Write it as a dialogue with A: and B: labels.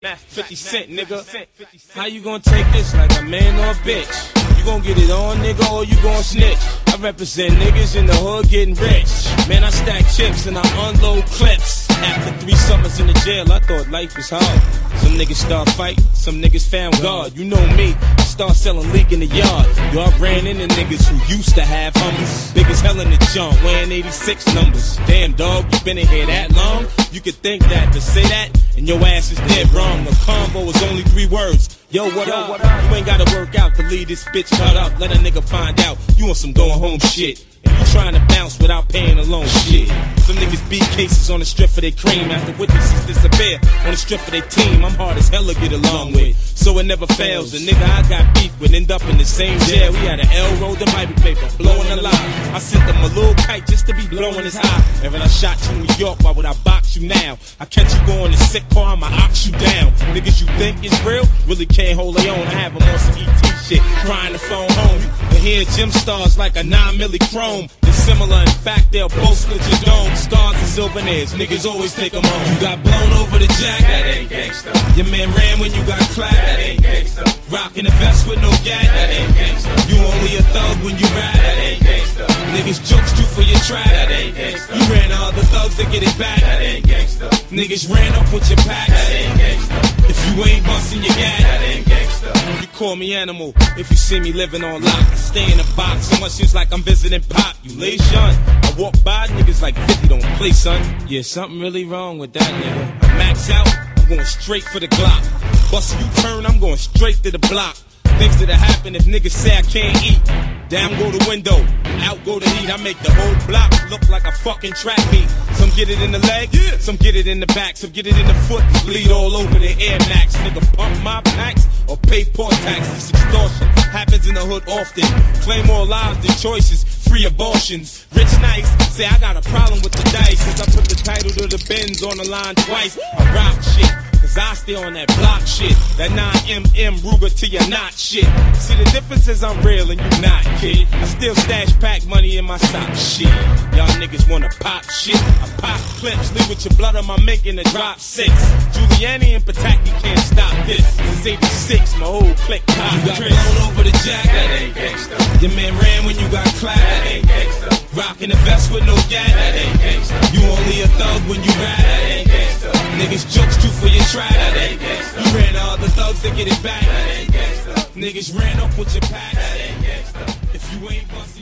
A: 50 Cent, nigga. How you gonna take this like a man or a bitch? You gon' get it on, nigga, or you gon' snitch? I represent niggas in the hood getting rich. Man, I stack chips and I unload clips. After 3 summers in the jail, I thought life was hard. Some niggas start fighting, some niggas found God. You know me, I start selling leak in the yard. Y'all ran into niggas who used to have Hummers. Big as hell in the junk, wearing 86 numbers. Damn, dog, you been in here that long? You could think that, to say that, and your ass is dead wrong. The combo is only 3 words. Yo, what up? You ain't gotta work out to leave this bitch cut up. Let a nigga find out you want some going home shit. And you trying to bounce without paying a loan shit. Some niggas beat cases on the strip for their cream after witnesses disappear on the strip for their team. I'm hard as hell to get along with, so it never fails. The nigga I got beef with end up in the same jail. We had an L rolled in Bible paper, blowing a lie. I sent them a little kite just to be blowing his high. And when I shot you in New York, why would I box you now? I catch you going to sick car, I'ma ox you down. Niggas you think is real really can't hold their own. I have them on some ET shit, trying to phone home. But here gym stars like a 9 milli chrome. They're similar, in fact, they'll both split your dome. Stars and souvenirs, niggas always take them home. You got blown over the jack, that ain't gangsta. Your man ran when you got clapped, that ain't gangsta. Rockin' the vest with no gag, that ain't gangsta. You only a thug when you rap, that ain't gangsta. Niggas jokes you for your trap, that ain't gangsta. You ran all the thugs to get it back, that ain't gangsta. Niggas ran up with your pack, that ain't gangsta. If you ain't bustin' your gag, that ain't gangsta. You call me animal if you see me living on lock. I stay in a box, so much seems like I'm visiting Pop. You lay shun, I walk by niggas like 50 don't play, son. Yeah, something really wrong with that nigga. I max out, I'm going straight for the Glock. Bust a U-turn, I'm going straight to the block. Things that'll happen if niggas say I can't eat. Down go the window, out go the heat. I make the whole block look like a fucking track meet. Some get it in the leg, some get it in the back, some get it in the foot, bleed all over the Air Max. Nigga pump my packs or pay port tax. This extortion happens in the hood often. Claim more lives than choices, free abortions. Rich nice, say I got a problem with the dice, cause I put the title to the Benz on the line twice. I rock shit, cause I stay on that block shit. That 9mm Ruger to your knot shit. See the difference is I'm real and you not, kid. I still stash pack money in my sock shit. Y'all niggas wanna pop shit. I pop clips, leave with your blood on my mink in the drop 6. Giuliani and Pataki can't stop this. Since 86, my whole clique pop. You got blown over the jack, that ain't gangsta. Your man ran when you got clapped, that ain't gangsta. Rockin' the vest with no gag, that ain't gangsta. You only a thug when you rap, that ain't gangsta. Niggas jokes you for your trap, that ain't gangsta. You ran all the thugs to get it back, that ain't gangsta. Niggas ran up with your pack, that ain't gangsta. If you ain't bustin'